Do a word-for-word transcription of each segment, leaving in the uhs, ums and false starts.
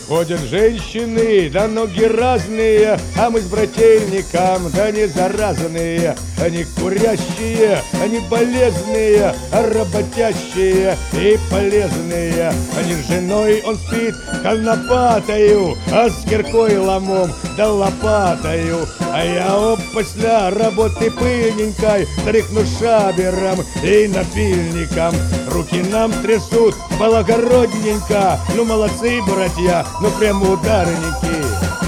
Ходят женщины, да ноги разные, а мы с брательником, да не заразные. Они курящие, они болезные, а работящие и полезные. Они с женой он спит конопатою, а с киркой ломом да лопатою. А я оп после работы пыльненькой тряхну шабером и напильником. Руки нам трясут благородненько, ну молодцы, братья, ну прям ударники.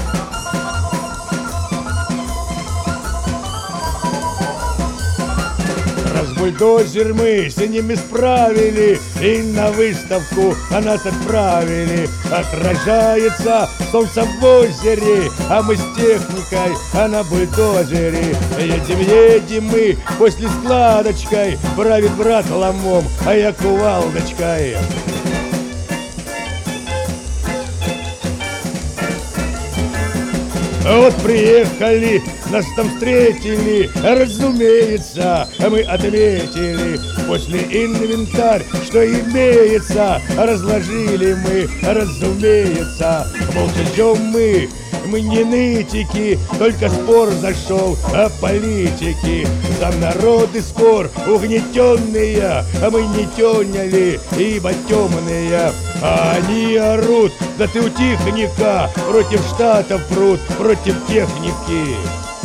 Бульдозер мы с ними справили и на выставку нас отправили. Отражается солнце в озере, а мы с техникой, а на бульдозере. Едем, едем мы после складочкой, правит брат ломом, а я кувалдочкой. Вот приехали, нас там встретили, разумеется, мы отметили. После инвентарь, что имеется, разложили мы, разумеется. Молча ждем мы, мы не нытики, только спор зашел о политике. За народы спор угнетенные, а мы не тёняли, ибо темные. А они орут, да ты утихни-ка, против штатов прут, против техники.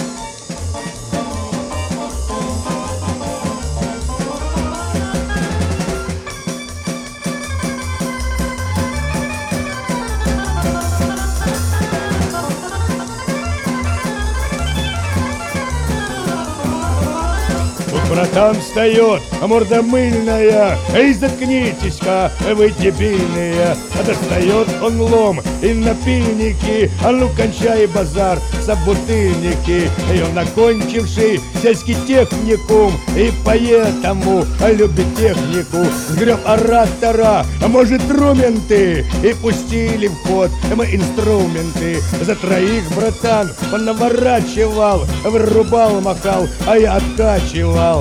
Братан встает, а морда мыльная, эй, заткнитесь-ка, вы дебильные. А достает он лом и напильники, а ну кончай базар, собутыльники. И он окончивший сельский техникум, и поэтому любит технику. Сгреб оратора, а может трументы, и пустили в ход мы инструменты. За троих, братан, он наворачивал, вырубал, махал, а я откачивал.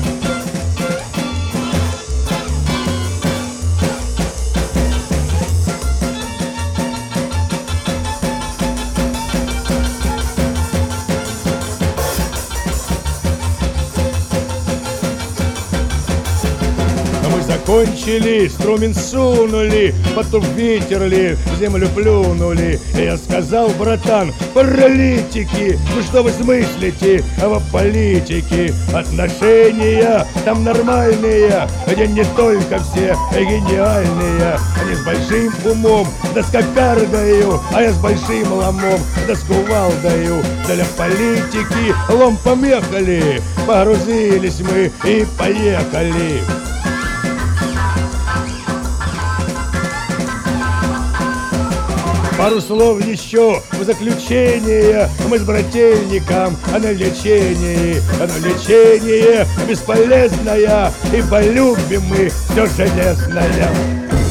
Закончили, струмен сунули, потом ветерли, землю плюнули. И я сказал, братан, паралитики, ну что вы смыслите о политике? Отношения там нормальные, где не только все гениальные. Они с большим умом, да с кокардою, а я с большим ломом, да с кувалдою. Для политики лом помехали, погрузились мы и поехали. Пару слов еще в заключение. Мы с брательником, а на лечении, а на лечение бесполезное, и полюбим мы все железное.